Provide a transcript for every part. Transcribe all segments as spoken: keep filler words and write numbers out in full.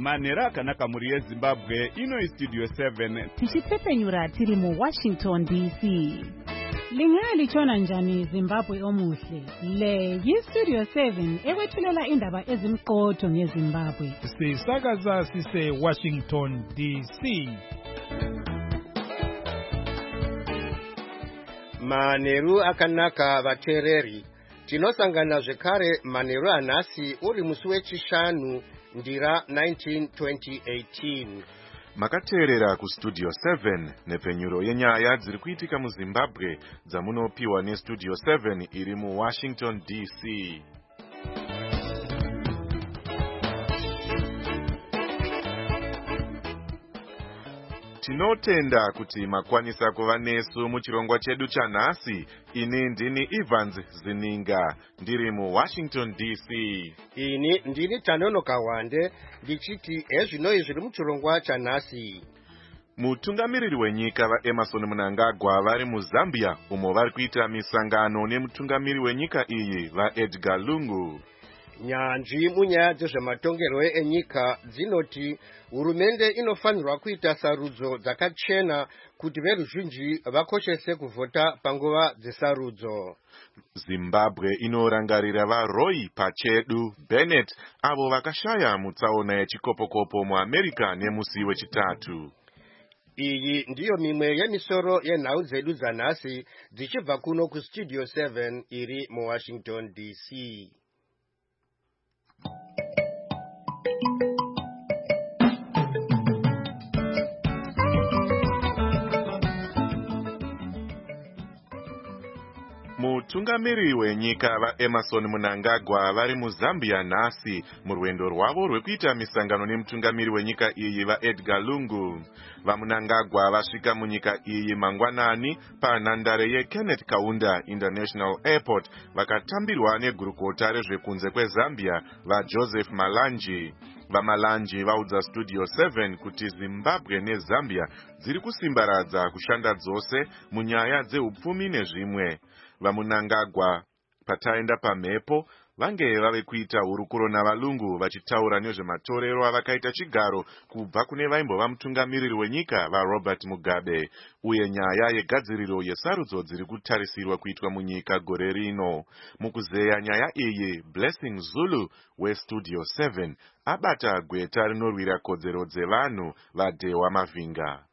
Manhero akanaka muri yeZimbabwe, ino iStudio seven. Tichitsepenyura tiri mu Washington D C. Lingalitshona njani Zimbabwe omuhle? Le yiStudio seven ekwethulela indaba ezimqotho ngeZimbabwe. Sisakaza sise Washington D C. Manhero akanaka vateereri. Tinosangana zvekare manhero anhasi uri musi wechishanu ndira nineteen twenty eighteen. Makateerera kuStudio seven nepfenyuro yenyaya dziri kuitika muZimbabwe dzamunopiwa neStudio seven iri muWashington D C. Tinotenda kuti makwanisa kuva nesu muchirongwa chedu chanhasi. Ini ndini Evans Zininga ndiri muWashington D C. Ini ndini Tanonoka Wande ndichiti ezvinoi zviri muchirongwa chanhasi. Mutungamiriri wenyika vaEmmerson Mnangagwa vari muZambia umo vari kuita misangano nemutungamiri wenyika iyi vaEdgar Lungu. Nyanzvi munyaya dzezvematongerwo enyika dzinoti hurumende inofanirwa kuita sarudzo dzakachena kuti veruzhinji vakoshese kuvhota panguva dzesarudzo. Zimbabwe inorangarira vaRoy Pachedu Bennett avo vakashaya mutsaona yechikopokopo muAmerica nemusi wechitatu. Iyi ndiyo mimwe yemisoro yenhau dzedu dzanhasi dzichibva kuno kuStudio seven iri muWashington D C. Mutungamiri wenyika vaEmmerson Mnangagwa vari muZambia nhasi murwendo rwavo rwekuita misangano nemutungamiri wenyika iyi vaEdgar Lungu. VaMnangagwa vasvika munyika iyi mangwanani panhandare yeKenneth Kaunda International Airport vakatambirwa negurukota rezvekunze kweZambia vaJoseph Malanji. VaMalanji vaudza Studio seven kuti Zimbabwe neZambia dziri kusimbaradza kushanda dzose munyaya dzeupfumi nezvimwe. VaMnangagwa pataenda pamhepo vange vave kuita hurukuro navalungu vachitaura nezvematorero avakaita chigaro kubva kune vaimbova mutungamiriri wenyika vaRobert Mugabe uye nyaya yegadziriro yesarudzo dziri kutarisirwa kuitwa munyika gore rino. Mukuzeya nyaya iyi, Blessing Zulu weStudio seven abata gweta rinorwira kodzero dzevanhu vaDhewa Mavinga.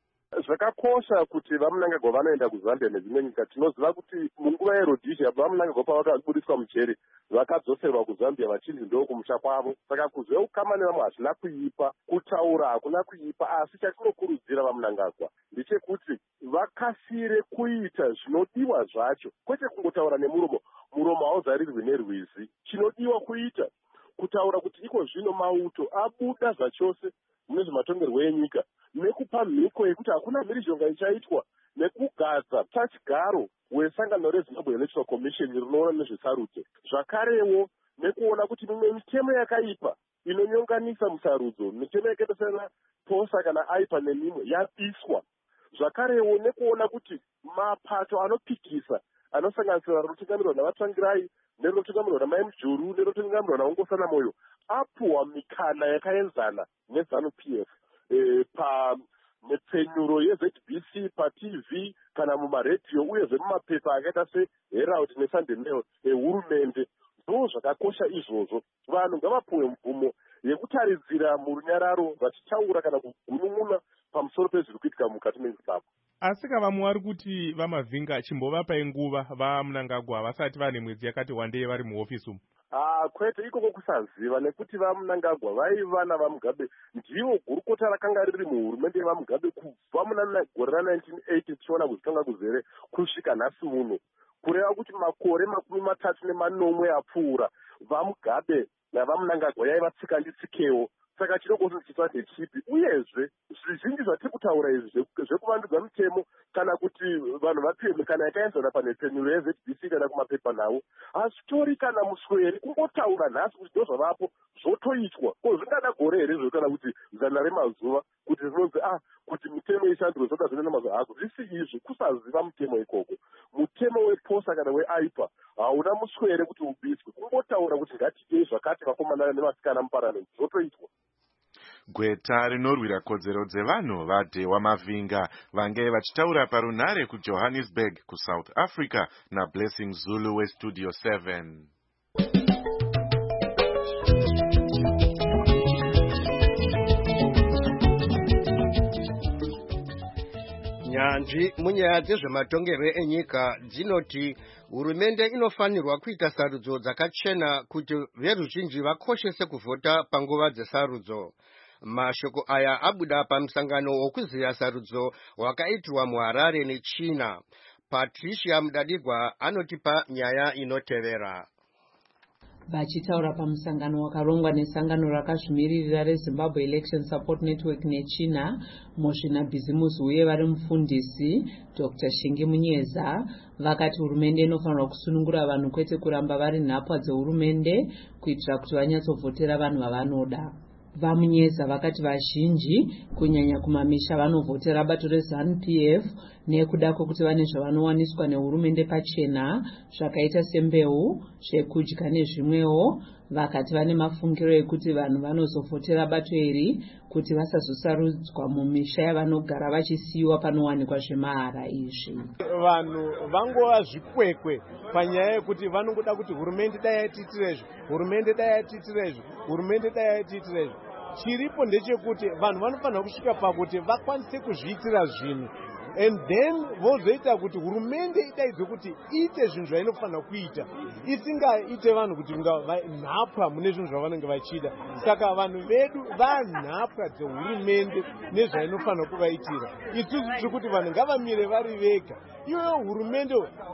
Zvakakosha kuti vaMnangagwa vanoenda kuZambia nedzimwe nyika. Tinoziva kuti munguva yeRhodesia vaMnangagwa pavakabudiswa mujeri vakadzoserwa kuZambia vachinzi ndo kumusha kwavo. Saka kuzveukama nevamwe hazvina kuipa, kutaura hakuna kuipa, asi chatinokurudzira vaMnangagwa ndechekuti vakasire kuita zvinodiwa zvacho, kwete kungotaura nemuromo. Muromo hauzarirwi nerwizi. Chinodiwa kuita kutaura kuti iko zvino mauto abuda zvachose mune zvematongerwo enyika, nekupa mhiko yekuti hakuna mhirizhonga ichaitwa, nekugadza pachigaro wesangano reZimbabwe Electoral Commission rinoona nezvesarudzo. Zvakarewo nekuona kuti mimwe mitemo yakaipa inonyonganisa musarudzo, mitemo yakaita sana posa kana aipa nemimwe yabviswa. Zvakarewo nekuona kuti mapato anopikisa anosanganisira rinotungamirwa navaTsangirai, nerinotungamirwa naMai Mujuru, nerinotungamirwa naOngosana Moyo apuwa mikana yakaenzana neZanu-P F e, pa nepfenyuro yeZ B C paT V kana mumaredhiyo uyezve mumapepa akaita seHerald neSunday Mail ehurumende. Ndo zvakakosha izvozvo. Vanhu ngavapuwe mvumo yekutaridzira murunyararo vachitaura kana kugunun'una pamusoro pezviri kuitika mukati meZimbabwe. Asi vamwe vari kuti vaMavinga chimbovapai nguva vaMnangagwa vasati vane mwedzi yakati wandei vari muofisi umu. Ah, kwete ikoko kusaziva nekuti vaMnangagwa vaiva navaMugabe ndivo gurukota rakanga riri muhurumende yevaMugabe kubva muna gore ra1980 tichiona kuzvikanga kuzere kusvika nhasi uno, kureva kuti makore makumi matatu nemanomwe apfuura vaMugabe navaMnangagwa yaiva tsika nditsikewo. Saka chinoko chichitwa ndechipi, uyezve zvizhinji zvatiri kutaura izvi zvekuvandudza mitemo kana kuti vanhu vapiwe mikana yakaenzana panhepfenyuro yeZ B C kana kumapepa nawo hazvitori kana musweri kungotaura nhasi kuti ndo zvavapo zvotoitwa. Ko zvingada gore here izvo kana kuti zana remazuva kuti rinonzi ah kuti mitemo ishandurwe zvoda zvinoenda mazuva ako. Zvisi izvi kusaziva mutemo ikoko. Mutemo weposa kana weaipa hauna muswere kuti ubiswe, kungotaura kuti ngatiitei zvakati vakomana nemasikana muparamende zvotoitwa. Gweta rinorwira kodzero dzevanhu vaDhewa Mavinga vange vachitaura parunhare kuJohannesburg kuSouth Africa naBlessing Zulu weStudio seven. Nyanzvi munyaya dzezvematongerwe enyika dzinoti hurumende inofanirwa kuita sarudzo dzakachena kuti veruzhinji vakoshese kuvhota panguva dzesarudzo. Mashoko aya abuda pamusangano wokuziya sarudzo wakaitirwa muHarare neChina. Patricia Mudadigwa anotipa nyaya inotevera. Vachitaura pamusangano wakarongwa nesangano rakazvimiririra reZimbabwe Election Support Network neChina, Mozvina Bhizimusi uye vari mufundisi Doctor Shingi Munyeza vakati hurumende inofanirwa kusunungura vanhu kwete kuramba vari nhapwa dzehurumende kuitira kuti vanyatsovhotera vanhu vavanoda. Vamunyeza vakati vazhinji kunyanya kumamisha vanovhotera bato reZANU P F nekuda kwokuti vane zvavanowaniswa nehurumende pachena zvakaita sembeu, zvekudya nezvimwewo. Vakati vane mafungiro ekuti vanhu vanozovhotera bato iri kuti vasazosarudzwa mumisha yavanogara vachisiyiwa panowanikwa zvemahara izvi. Vanhu vangova zvikwekwe panyaya yekuti vanongoda kuti hurumende dai yatiitire izvi, hurumende dai yatiitire izvi, hurumende dai yatiitire izvi. Chiripo ndechekuti vanhu vanofanira kusvika pakuti vakwanise kuzviitira zvinhu and then vozoita kuti hurumende idaidzwe kuti iite zvinhu zvainofanira kuita, isingaite vanhu kuti nhapwa mune zvinhu zvavanenge vachida. Saka vanhu vedu vanhapwa dzehurumende nezvainofanira kuvaitira. Isusu tiri kuti vanhu ngavamire vari vega, iyoyo hurumende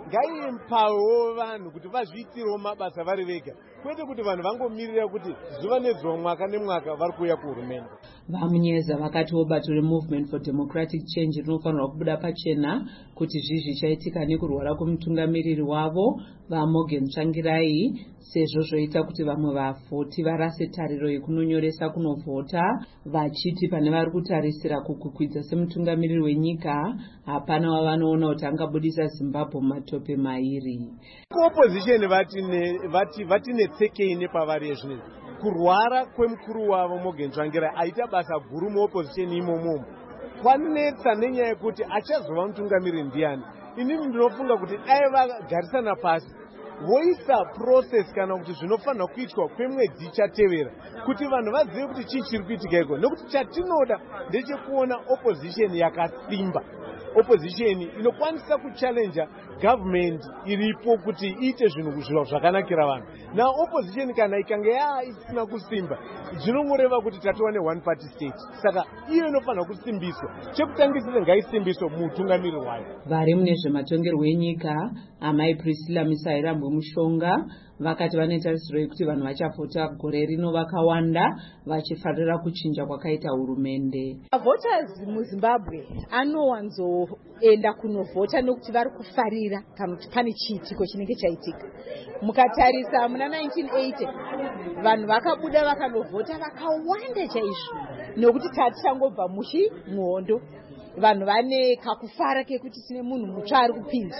ngaiimpawo vanhu kuti vazviitirewo mabasa vari vega, kwete kuti vanhu vangomirira kuti zuva nezuva mwaka nemwaka vari kuuya kuhurumende. Vamunyeza vakatiwo bato reMovement for Democratic Change rinofanirwa kubuda pachena kuti zvizvi chaitika nekurwara kwomutungamiriri wavo vaMorgan Tsvangirai, sezvo zvoita kuti vamwe vavhoti varase tariro yekunonyoresa kunovhota, vachiti pane vari kutarisira kukukwidza semutungamiriri wenyika hapana wavanoona kuti angabudisa Zimbabwe mumatope mairi. Opposition vati vatinetsekei nepavari ezvinezvi. Kurwara kwemukuru wavo Morgan Tsvangirai aita basa guru muopposition imomo. Kwanetsa nenyaya yekuti achazova mutungamiriri ndiani. Inini ndinofunga kuti dai vagarisana pasi voisa process kana kuti zvinofanira kuitwa kwemwedzi ichatevera kuti vanhu vazive kuti chii chiri kuitika iko, nekuti chatinoda ndechekuona opposition yakasimba, opposition inokwanisa kuchallenge government iripo kuti iite zvinhu zvakanakira vanhu. Na opposition kana ikange yaa isina kusimba zvinongoreva kuti tatova ne one party state. Saka iyo inofanira kusimbiswa, chekutangisira ngaisimbiswe mutungamiriri wayo. Vari mune zvematongerwo enyika amai Priscilla Misairambo Mushonga vakati vane tarisiro yekuti vanhu vachavhota gore rino vakawanda vachifarira kuchinja kwakaita hurumende. Voters muZimbabwe anowanzoenda kunovhota nokuti vari kufarira kana kuti pane chiitiko chinenge chaitika. Mukatarisa muna nineteen eighty vanhu vakabuda vakanovhota vakawanda chaizvo nokuti tatichangobva muchi muhondo. Vanhu vane kakufara kekuti tine munhu mutsva ari kupinda.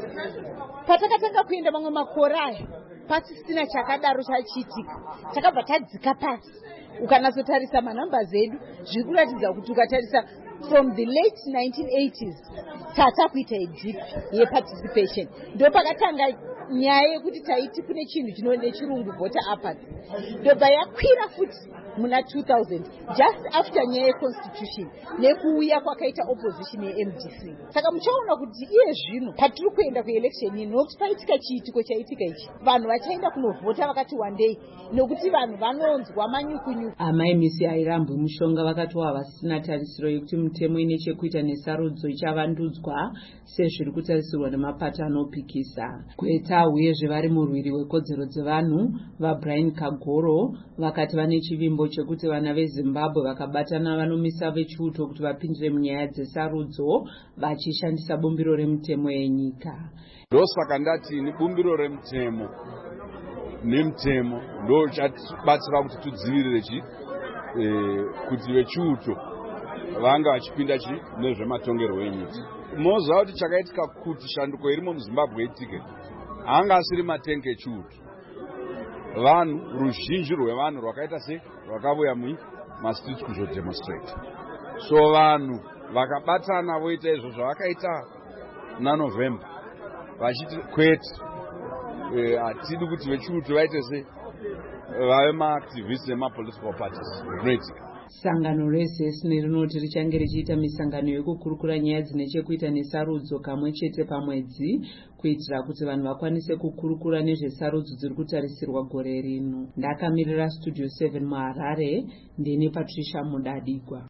Patakatanga kuenda mamwe makore aya pasisina chakadaro chachiitika, takabva tadzika pasi. Ukanatsotarisa manhamba zedu zviri kuratidza kuti ukatarisa from the late nineteen eighties tata kuita edip yeparticipation. Ndo pakatanga nyaya yekuti taiti kune chinhu chinonde chirungu voter apathy. Ndobva yakwira futi muna two thousand just after nyaya yeconstitution nekuuya kwakaita opposition yeM D C. Saka muchaona kuti iye zvino patiri kuenda kuelection ino nokuti paitika chiitiko chaitika ichi vanhu vachaenda kunovhota vakati wandei nokuti vanhu vanonzwa manyukunyuku. Amai Misi Airambo Mushonga vakatiwa vasina tarisiro yekuti mutemo ine chekuita nesarudzo ichavandudzwa sezviri kutarisirwa nemapato anopikisa. Kweta uyezve vari murwiri wekodzero dzevanhu vaBrian Kagoro vakati vane chivimbo chekuti vana veZimbabwe vakabatana vanomisa vechiuto kuti vapindire munyaya dzesarudzo vachishandisa bumbiro remutemo yenyika. Ndosaka ndati ni bumbiro remutemo nemutemo ndo chatibatsira kuti tudzivirire chi kuti vechiuto vanga vachipinda chi nezvematongerwo enyika. Moziva kuti chakaitika kuti shanduko irimo muZimbabwe itike hanga asiri matenga echiuto. Vanhu ruzhinji rwevanhu rwakaita se rwakauya mastreet kuzodemonstrate. So vanhu vakabatana voita izvo zvavakaita nanovember vachiti kwete hatidi kuti vechiuto vaite se vave maactivists nemapolitical parties zvinoitika. Sangano rezesni rinoti richange richiita misangano yekukurukura nyaya dzine chekuita nesarudzo kamwe chete pamwedzi kuitira kuti vanhu vakwanise kukurukura nezvesarudzo dziri kutarisirwa gore rino. Ndakamirira Studio seven muHarare, ndini Patricia Mudadigwa.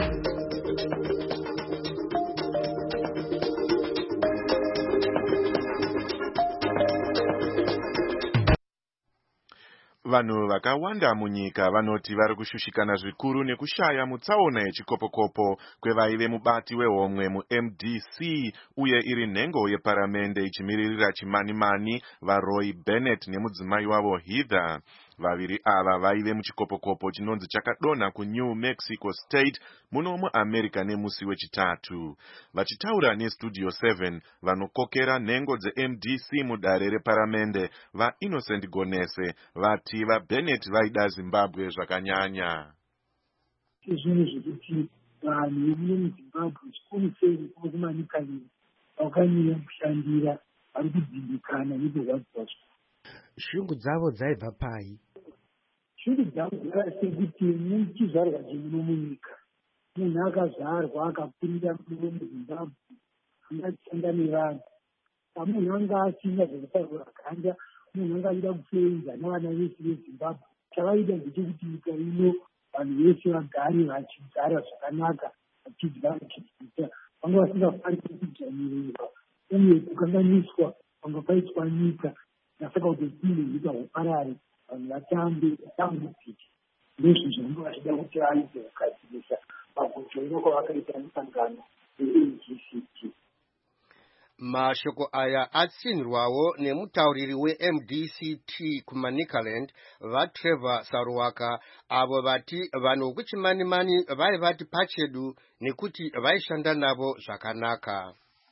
Vanhu vakawanda munyika vanoti vari kushushikana zvikuru nekushaya mutsaona yechikopokopo kwevaive mubati wehomwe mu-M D C uye iri nhengo yeparamende ichimiririra chimanimani vaRoy Bennett nemudzimai wavo Heather. Vaviri ava vaive muchikopokopo chinonzi chakadonha kuNew Mexico State muno muAmerica nemusi wechitatu. Vachitaura neStudio seven vanokokera nhengo dze-M D C mudare reparamende vaInnocent Gonese vati vaBennett vaida Zimbabwe zvakanyanya. Zvinhu zvekuti vanhu vemuno muZimbabwe chikuru sei kumanikani vakanyanya kushandira vari kudzimbikana nezvorwadziwa. Shungu dzavo dzaibva pai? Shungu dzavo dzakasekuti muchizvarwa chemuno munyika munhu akazvarwa akakurira muno muZimbabwe angashanda nevanhu pamunhu anga asina zvekutarura ganda munhu anga aida kufenza navana vese veZimbabwe. Chavaida ndechekuti nyika ino vanhu vese vagare vachigara zvakanaka vachidya vachidzidza vanga vasingafaniri kudzvanyirwa uye kukanganiswa vanga paitwa nyika nasaka kuti zvinhu zvita uparare vanhu vatambe vatambudzike ndizvo zvanga vachida kuti vaite kugadzirisa pakudzvanyirwa kwavakaita musangano we-M D C T. Mashoko aya atsinirwawo nemutauriri we-M D C T kuManicaland vaTrevor Saruwaka avo vati vanhu kuchimanimani vai vati pachedu nekuti vaishanda navo zvakanaka.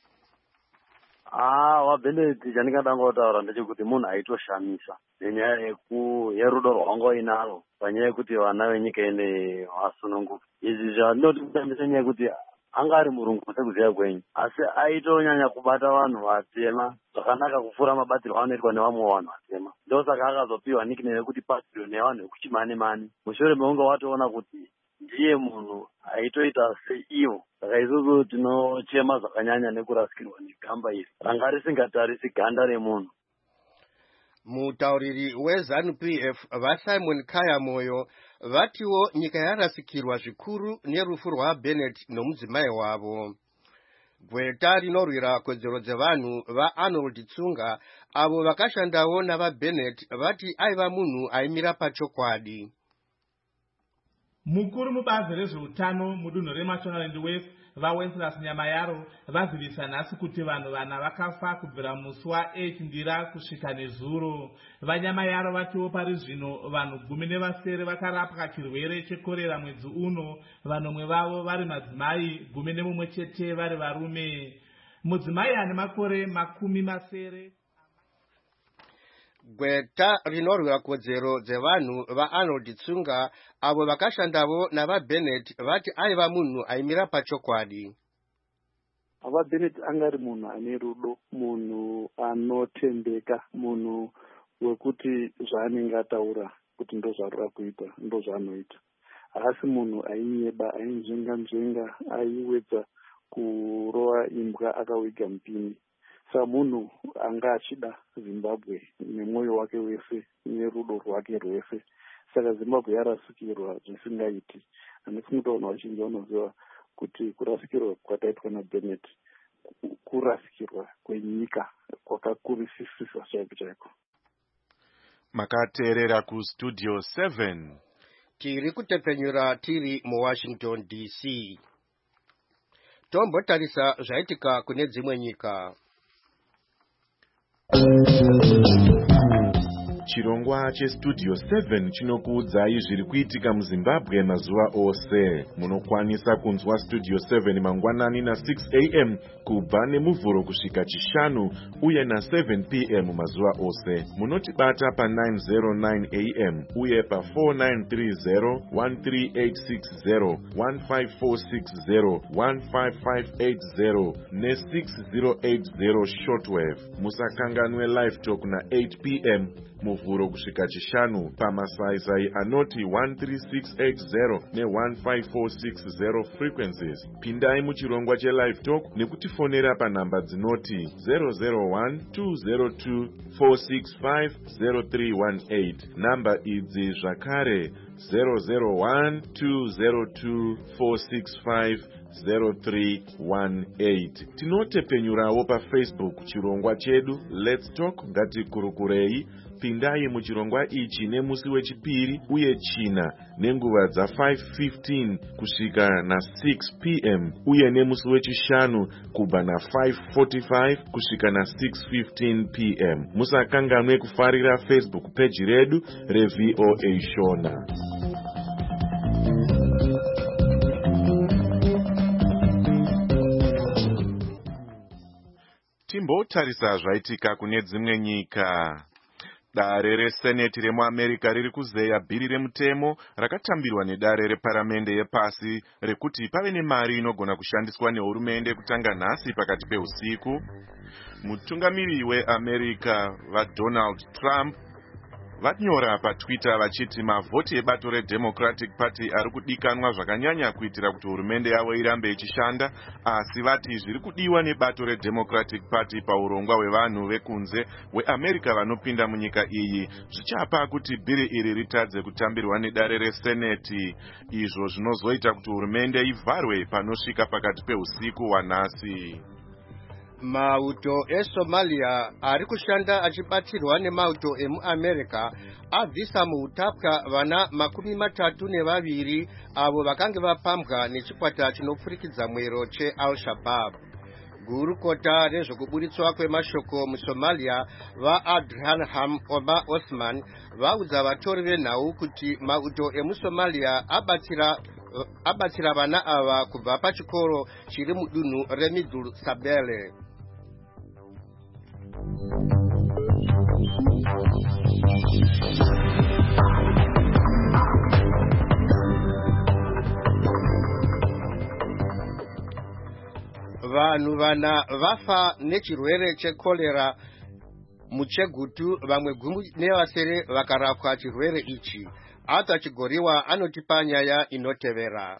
Ah, waBennett chandingada ngotaura ndechekuti munhu aitoshamisa nenyaya yerudo rwangu ainaro panyaya yekuti vana venyika ine vasununguka. Izvi zvandinoti kutambisa nyaya yekuti anga ari murungu sekuziya kwenyu, asi aitonyanya kubata vanhu vatema zvakanaka kupfuura mabatirwo anoitwa nevamwe vanhu vatema. Ndosaka akazopiwa nickname yekuti patriot nevanhu vekuchimanimani. Mushure meunge watoona kuti ndiye munhu aitoita seivo. Saka isusu tinochema zvakanyanya nekurasikirwa negamba iri ranga risingatarisi ganda remunhu. Mutauriri weZANU P F vaSimon Kaya Moyo vatiwo nyika yarasikirwa zvikuru nerufu rwaBennett nomudzimai wavo. Gweta rinorwira kodzero dzevanhu vaArnold Tsunga avo vakashandawo navaBennett vati aiva munhu aimira pachokwadi. Mukuru mubazi rezveutano mudunhu reMashonaland West vaWenceslas Nyamayaro vazivisa nhasi kuti vanhu vana vakafa kubvira musi wa8 Ndira kusvika nezuro. VaNyamayaro vatiwo pari zvino vanhu gumi nevasere vakarapwa chirwere chekorera mwedzi uno, vanomwe vavo vari madzimai gumi nemumwe chete vari varume. Mudzimai ane makore makumi masere. Gweta rinorwira kodzero dzevanhu vaArnold Tsunga avo vakashandavo navaBennett vati aiva munhu aimira pachokwadi. AvaBennett angari munhu ane rudo, munhu anotendeka, munhu wekuti zvaanenge ataura kuti ndo zvarura kuita ndo zvaanoita. Haasi munhu ainyeba, ainzvenga nzvenga, aiwedza kurova imbwa akawiga mupini. Saka munhu anga achida Zimbabwe nemwoyo wake wese nerudo rwake rwese. Saka Zimbabwe yarasikirwa zvisingaiti. Handifuni kuti vanhu vazhinji vanoziva kuti kurasikirwa kwakaitwa naBennett kurasikirwa kwenyika kwakakurisisisa chaiko chaiko. Makateerera kuStudio seven. Tiri kutepenyura tiri muWashington D C. Tombotarisa zvaitika kune dzimwe nyika. chirongwa chestudio seven chinokuudzai zviri kuitika muZimbabwe mazuva ose. Munokwanisa kunzwa studio seven mangwanani na six a m kubva nemuvhuro kusvika chishanu uye na seven p m mazuva ose. Munotibata pa nine oh nine a m uye pa four nine three zero, one three eight six zero, one five four six zero, one five five eight zero ne six zero eight zero shortwave. Musakanganwe live talk na eight p m muvhuro kusvika chishanu pamasaisai anoti one three six eight zero ne one five four six zero frequencies. Pindai muchirongwa chelive talk nekutifonera panhamba dzinoti zero zero one two zero two four six five zero three one eight. Namba idzi zvakare zero zero one two zero two four six five zero three one eight. Tinotepenyurawo pa Facebook chirongwa chedu Let's Talk ngatikurukurei. Pindai muchirongwa ichi nemusi wechipiri uye china nenguva dza five fifteen kusvika na six p m uye nemusi wechishanu kubva na five forty-five kusvika na six fifteen p m. Musakanganwe kufarira Facebook page redu reV O A Shona. Timbotarisa zvaitika kune dzimwe nyika. Dare reseneti remuAmerica riri kuzeya bhiri remutemo rakatambirwa nedare reparamende yepasi rekuti pave nemari inogona kushandiswa nehurumende kutanga nhasi pakati peusiku. Mutungamiri weAmerica vaDonald Trump vanyora paTwitter vachiti mavhoti ebato reDemocratic Party ari kudikanwa zvakanyanya kuitira kuti hurumende yavo irambe ichishanda, asi vati zviri kudiwa nebato reDemocratic Party paurongwa hwevanhu vekunze weAmerica vanopinda munyika iyi zvichapa kuti bhiri iri ritadze kutambirwa nedare reseneti, izvo zvinozoita kuti hurumende ivharwe panosvika pakati peusiku wanhasi. Mauto eSomalia ari kushanda achibatirwa nemauto emuAmerica abvisa muutapwa vana makumi matatu nevaviri avo vakange vapambwa nechikwata chinopfurikidza mwero cheAl-Shabaab. Gurukota rezvekuburitswa kwemashoko muSomalia vaAdhanham Omar Osman vaudza vatori venhau kuti mauto emuSomalia abatsira abatsira vana ava kubva pachikoro chiri mudunhu reMiddle Sabele. Vanhu vana vafa nechirwere chekolera muChegutu, vamwe gumi nevasere vakarapwa chirwere ichi. Arthur Chigoriwa anotipa nyaya inotevera.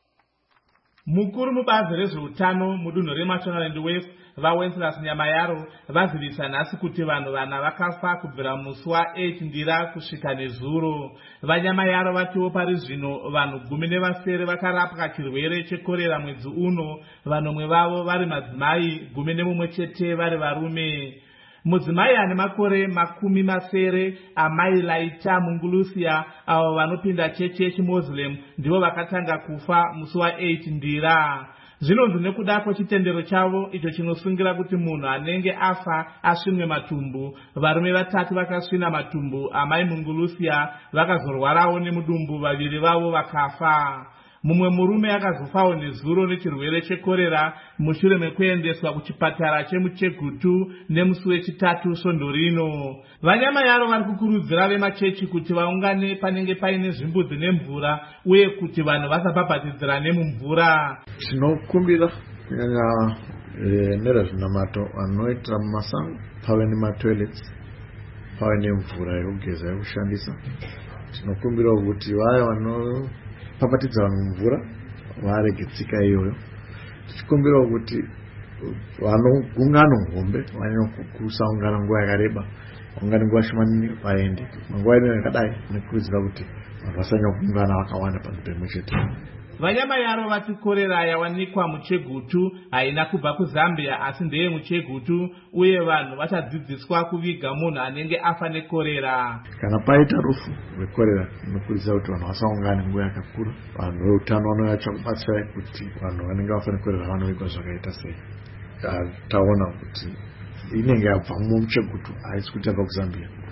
Mukuru mubazi rezveutano mudunhu reMashonaland West vaWenceslas Nyamayaro vazivisa nhasi kuti vanhu vana vakafa kubvira musi wa8 ndira kusvika nezuro. VaNyamayaro vatiwo pari zvino vanhu gumi nevasere vakarapwa chirwere chekorera mwedzi uno, vanomwe vavo vari madzimai, gumi nemumwe chete vari varume. Mudzimai ane makore makumi masere amai Laita Mungulusia avo vanopinda chechi yechiMuslim ndivo vakatanga kufa musi wa8 ndira. Zvinonzi nekuda kwechitendero chavo icho chinosungira kuti munhu anenge afa asvinwe matumbu. Varume vatatu vakasvina matumbu amai Mungulusia vakazorwarawo nemudumbu, vaviri vavo vakafa. Mumwe murume akazofawo nezuro nechirwere chekorera mushure mekuendeswa kuchipatara chemuChegutu nemusi wechitatu svondo rino. VaNyamayaro vari kukurudzira vemachechi kuti vaungane panenge paine zvimbudzi nemvura uye kuti vanhu vasabhabhatidzira nemumvura. Tinokumbira kunyanya nerezvinamato anoitira mumasango pave nematoilets, pave nemvura yekugeza yekushandisa. Tinokumbira kuti vaya vano papatidza vanhu mvura varege tsika iyoyo. Tichikumbirawo kuti vanogungano hombe vanyanyokusaungana nguva yakareba, ungane nguva shomani vaende. Manguva ino yakadai nekurudzira kuti vanhu vasanyanya vakawanda panzvimbo imwe chete. VaNyamayaro vati korera yawanikwa muChegutu haina kubva kuZambia asi ndeye muChegutu, uye vanhu vachadzidziswa kuviga munhu anenge afa nekorera. Kana paita rufu rwekorera tinokurudzira kuti vanhu vasaungane nguva yakakura. Vanhu veutano vanouya kubatsira kuti vanhu vanenge vafa nekorera vanovigwa zvakaita sei. Taona kuti inenge yabva muChegutu haisi kuti yabva kuZambia.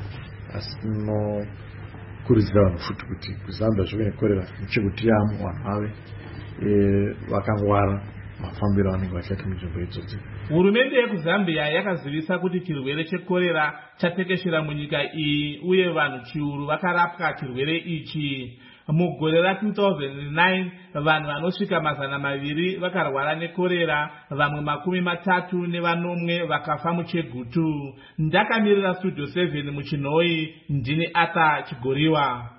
asi tinokurudzira vanhu futi kuti kuzambia zvive nekorera nechekuti yamo vanhu vave vakangwara mafambiro vanenge vachiita munzvimbo idzodzi. Hurumende yekuzambia yakazivisa kuti chirwere chekorera chatekeshera munyika iyi uye vanhu chiuru vakarapwa chirwere ichi. Mugore ra two thousand nine vanhu vanosvika mazana maviri vakarwara nekorera, vamwe makumi matatu nevanomwe vakafa muchegutu. Ndakamirira Studio seven muchinhoi, ndini Ata Chigoriwa.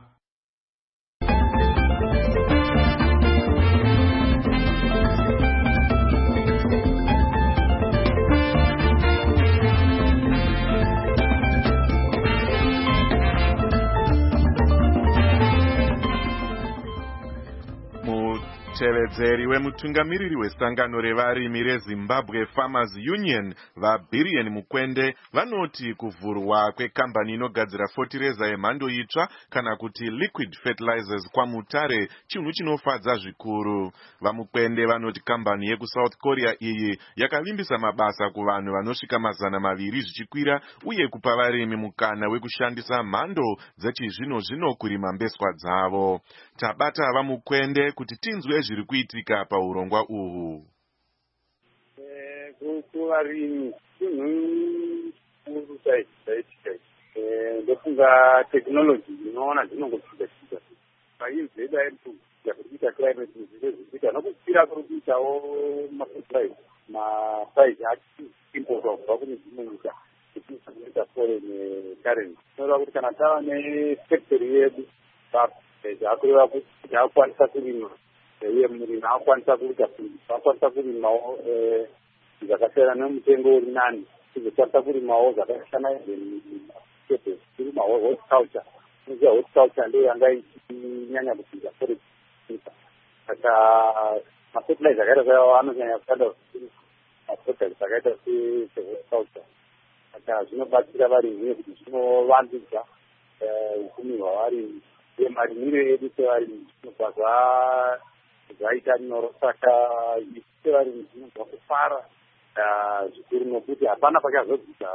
Mutevedzeri wemutungamiriri wesangano revarimi reZimbabwe Farmers Union vaBirian Mukwende vanoti kuvhurwa kwekambani inogadzira fotireza yemhando itsva kana kuti liquid fertilizers kwaMutare chinhu chinofadza zvikuru. VaMukwende vanoti kambani yekuSouth Korea iyi yakavimbisa mabasa kuvanhu vanosvika mazana maviri zvichikwira uye kupa varimi mukana wekushandisa mhando dzechizvino zvino kurima mbeswa dzavo. Tabata VaMukwende kuti tinzwe zviri kuitika paurongwa uhu. Kuvarimi chinhu chikuru chaitika ndofunga technology inoona dzinongosvika painzeda irikuita kuita climate zviita nokukwira kurikuitawo mafertilizer maprice achiimportwa kubva kune dzimwe nyika ekuita foreign currency. Sinoda kuti kana tava nefactory yedu zvakureva kuti yakukwanisa kurima uye murimi akwanisa kuita akwanisa kurimawo zvakasiyana nemutengo uri nani, kuzokwanisa kurimawo zvakasiyana kurima horticulture. Inoziva horticulture ndiyo yanga ichinyanya kupinda forest. Saka mafertilizer akaita sayo anonyanya kushanda maproducts akaita sehorticulture. Saka zvinobatsira varimi kuti zvinovandudzwa upfumi hwavarimi uye marimiro edu sevarimi zvinobva zvaita nyoro. Saka sevarimi zvinobva kufara zvikuru nokuti hapana pachazodzika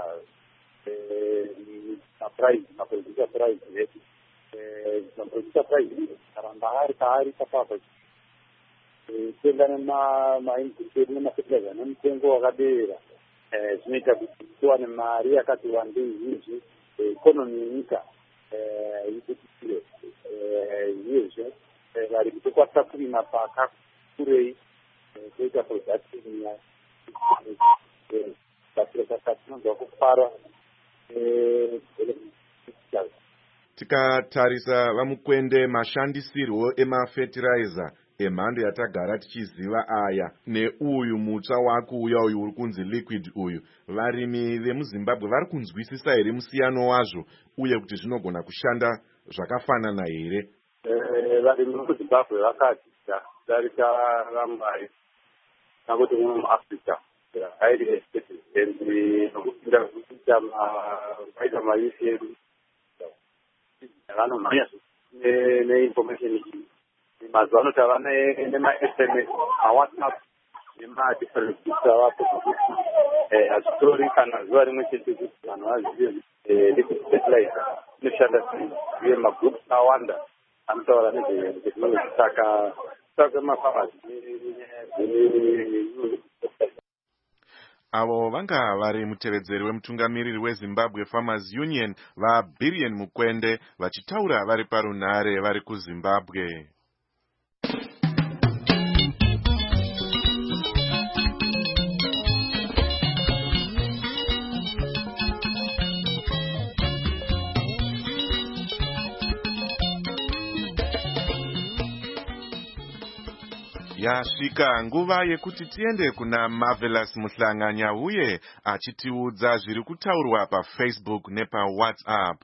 maprice maproducer price edu. Maproducer price aramba ari paari papapa kuenda nemainput edu nemafertilizer nemutengo wakadera zvinoita kuti tiwane mari yakati wandei zhinji ikonomi yenyika ikutire izvezve varimi tokwanisa kurima pakakurei toita production basiro saka tinonzwa kufara. Tikatarisa VaMukwende mashandisirwo emafertilizer emhando yatagara tichiziva aya neuyu mutsva wakuuya uyu uri kunzi liquid uyu, varimi vemuZimbabwe vari kunzwisisa here musiyano wazvo uye kuti zvinogona kushanda zvakafanana here? Varimi vemuZimbabwe vakadzidza kudarika vamwari nakuti muno muAfrica airi espendi nokupinda kuita maita maisi edu vanomhanya neinformation iyi. Mazuva ano tava nema-S M S, ma-WhatsApp nema-different groups avapo kuti hazvitori kana zuva rimwe chete kuti vanhu vazive liquid fertilizer inoshanda sei uye magroups awanda anotaura nezvetechnology. Saka saka mafamasi avo vanga vari mutevedzeri wemutungamiriri weZimbabwe Farmers Union vaBirian Mukwende vachitaura vari parunhare vari kuZimbabwe. Yasvika nguva yekuti tiende kuna Marvelous Muhlanganya uye achitiudza zviri kutaurwa paFacebook nepaWhatsApp.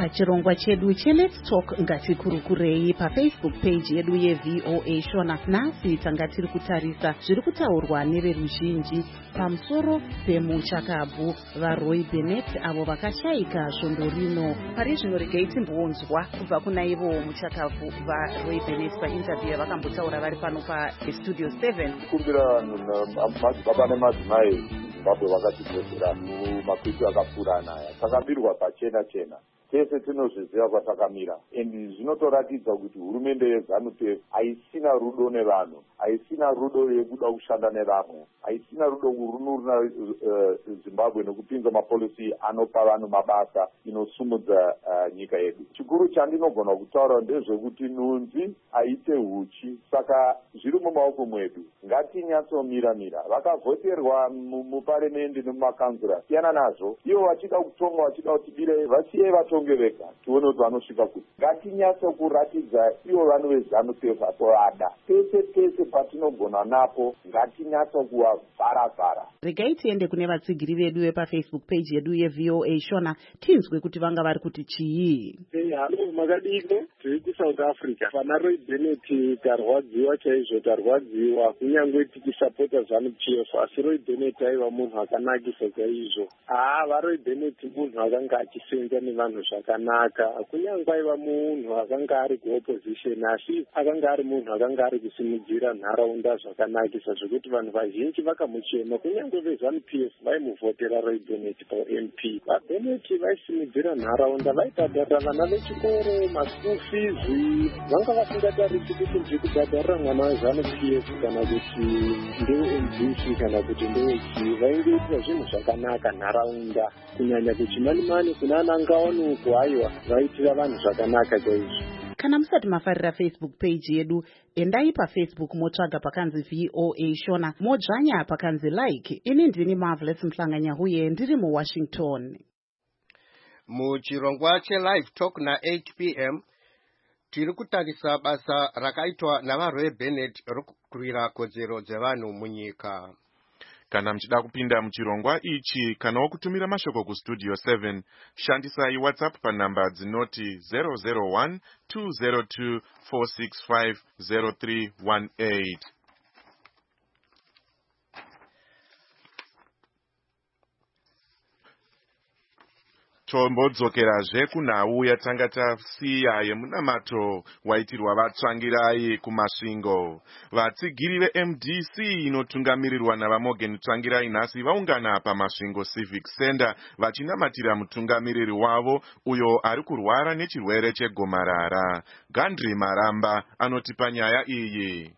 pachirongwa chedu cheLet's Talk Ngatikurukurei paFacebook page yedu yeV O A Shona. Nhasi tanga tiri kutarisa zviri kutaurwa neveruzhinji pamusoro pemuchakabvu vaRoy Bennett avo vakashayika svondo rino. Pari zvino regai timbonzwa kubva kuna ivo muchakabvu vaRoy Bennett painterview yavakambotaura vari pano paStudio seven. Kumbira vanhu baba nemadzimai Zimbabwe vakatidzodzera mumakwikwi akapfuura anaya takabirwa pachena chena tese tinozviziva kwatakamira and zvinotoratidza kuti hurumende yeZANU-P F haisina rudo nevanhu, haisina rudo yekuda kushanda nevamwe, haisina rudo kurunurira uh, Zimbabwe nekupinza mapolisi anopa vanhu mabasa inosumudza uh, nyika yedu. Chikuru chandinogona kutaura ndezvekuti nunzi haite huchi, saka zviri mumaoko mwedu. Ngatinyatso-mira mira vakavhoterwa muparliamendi nemumakanzura siyana nazvo ivo vachida kutonga vachida kutibire vasiye vatonge vega tione kuti vanosvika kuti ngatinyatso kuratidza ivo vanhu veZANU-P F atovada pese pese patinogona napo ngatinyatso kuvhara-vhara. Regai tiende kune vatsigiri vedu vepafacebook page yedu yeV O A Shona tinzwe kuti vanga vari kuti chii. Halo makadiko tiri kuSouth Africa. Pana Roy Bennett tarwadziwa chaizvo tarwadziwa kunyangwe tichisapota ZANU-P F asi Roy Bennett aiva munhu akanakisa chaizvo. Ah vaRoy Bennett munhu akanga achisenza nevanhu zvakanaka kunyangwe aiva munhu akanga ari kuopposition asi akanga ari munhu akanga ari kusimudzira nharaunda zvakanakisa zvokuti vanhu vazhinji vakamuchema kunyangwe veZANU-P F vaimuvhotera Roy Bennett paM P. vaBennett vaisimudzira nharaunda vaibhadharira vana vechikoro maschool fees vanga vasingatarisi kuti ndiri kubhadharira mwana weZANU-P F kana kuti ndewe-M D C kana kuti ndewechii vaingoitira zvinhu zvakanaka nharaunda kunyanya kuchimani-mani kuna anangaonu kuhaiwa vaitira vanhu zvakanaka chaizvo. Kana musati mafarira Facebook page yedu endai paFacebook motsvaga pakanzi V O A Shona modzvanya pakanzi like. Ini ndini Marvelous Mhlanganya-Huye ndiri muWashington. Muchirongwa cheLive Talk na-H P M tiri kutarisa basa rakaitwa navaRoy Bennett rokurwira kodzero dzevanhu munyika. Kana mchida kupinda muchirongwa ichi kana kutumira mashoko kuStudio seven shandisai WhatsApp panamba dzinoti zero zero one two zero two four six five zero three one eight. Tombodzokerazve kunhau yatanga tasiya yemunamato waitirwa vatsvangirai kumasvingo. Vatsigiri veM D C inotungamirirwa navaMorgan Tsvangirai nhasi vaungana pamasvingo Civic Center vachinamatira mutungamiriri wavo uyo ari kurwara nechirwere chegomarara. Gandri Maramba anotipa nyaya iyi.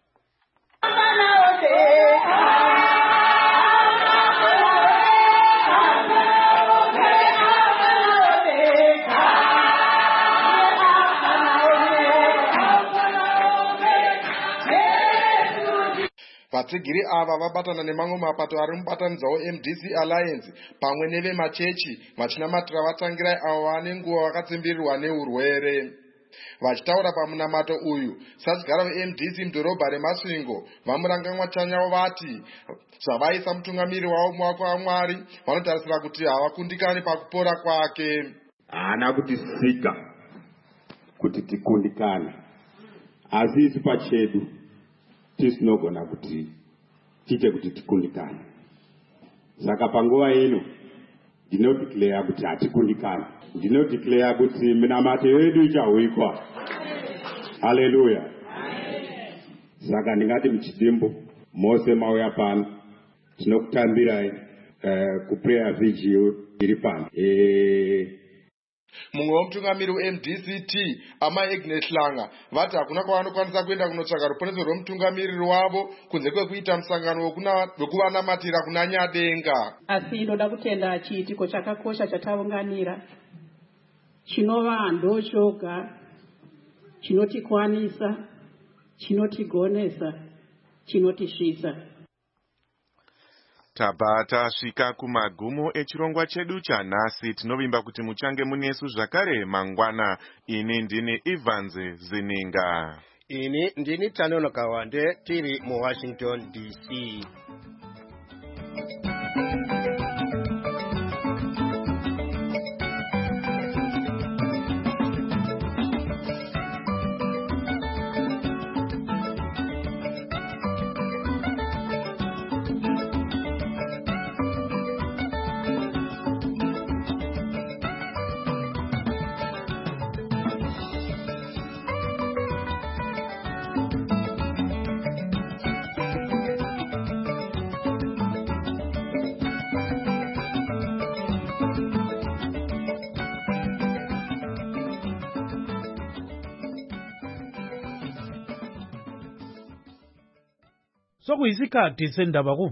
Vatsigiri ava vabatana nemamwe mapato ari mubatanidzawo M D C Alliance pamwe nevemachechi vachinamatira vatsangirai avo vane nguva vakatsimbirirwa neurwere. Vachitaura pamunamato uyu, sasigara veM D C mudhorobha remasvingo vamurangamwa chanyavo vati zvavaisa mutungamiri wavo mumaoko aMwari vanotarisira kuti havakundikani pakupora kwake. Haana kutisika kuti tikundikane, asi isu pachedu tisinogona kuti tiite kuti tikundikane. Saka panguva ino ndinodeclare kuti hatikundikane, ndinodeclare kuti minamato yedu ichahwikwa. Haleluya. Saka ndingati muchidimbo mose mauya pano tinokutambirai uh, kuprayer vigil iri pano. Eh Mumwe womutungamiri weM D C T Ama Agnes Hlanga vati hakuna kwavanokwanisa kuenda kunotsvaga ruponeso rwomutungamiriri wavo kunze kwekuita musangano wekuvanamatira kuna Nyadenga. Asi inoda kutenda chiitiko chakakosha chataunganira chinova ndochoga chinotikwanisa chinotigonesa chinotisvisa. Tabva tasvika kumagumo echirongwa chedu chanhasi. Tinovimba kuti muchange munesu zvakare mangwana. Ini ndini Evans Zininga. Ini ndini Tanono Kawande tiri muWashington D C. sokuyisikhathi sendaba ku